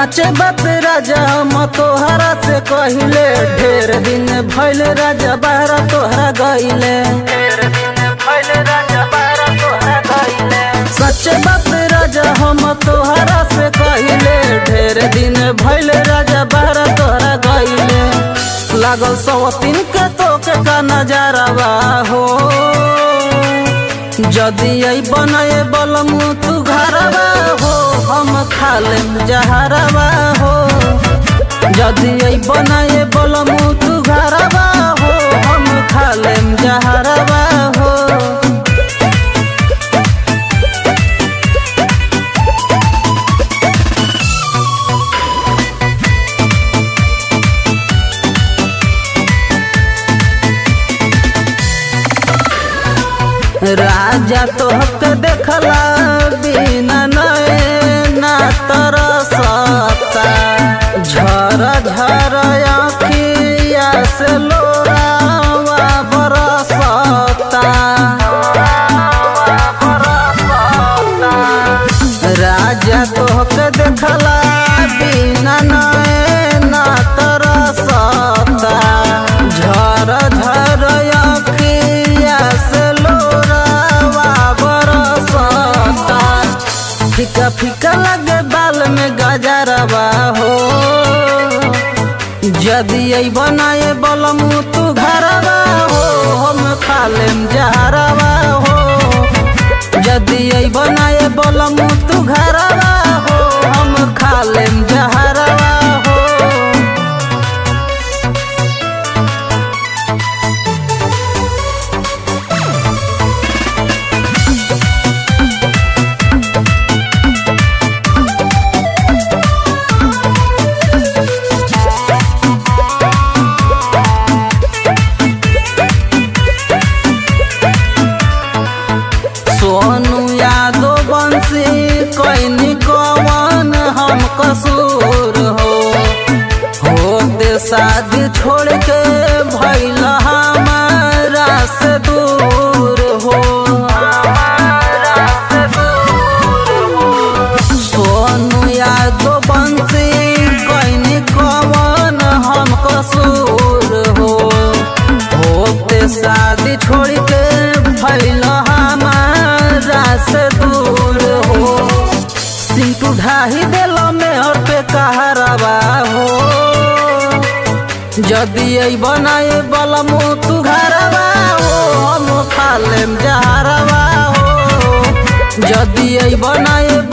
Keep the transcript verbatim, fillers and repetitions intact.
सच्चे बात राजा हम तोहरा से कहिले, ढेर दिन भइल राजा बहरा तोहरा गइले। सच्चे बात राजा हम तोहरा से कहिले, ढेर दिन भइल राजा बहरा तोहरा गइले। लागल सवतीन के तोके का नजारावा हो, जदि आई बनाए बलमु तू घरवा हो, हम खालेम जहरवा हो। जदि आई बनाए बलमु तू घरवा हो, हम खालेम जहरवा हो। राजा तोहके देखला बिना नैना तरसता, झर झर आँखिया से लोरावा बरसता। राजा तोहके देखला बिना नैना तरसता, झर झर आँखिया से फीका फीका लगे बाल में गजरवा हो। जदि आई बनाए बलमु तू घरवा हो, हम खालेम जहरवा हो। जदि आई बनाए बलमु तू घरवा हो, हम खालेम जहरवा हो। सोनू यादव बंसी कैनी कवन हम कसूर हो, होते शादी छोड़ के भइल हमारा से दूर हो। सोनू यादव बंसी कैनी कवन हम कसूर हो, होते शादी छोड़ के भइल से दूर हो। सिंटू ढाही दिल में और पे कहरवा हो, जदि आई बनाए बलमु तू घरवा हो, हम खालेम जहरवा हो। जदि आई बनाए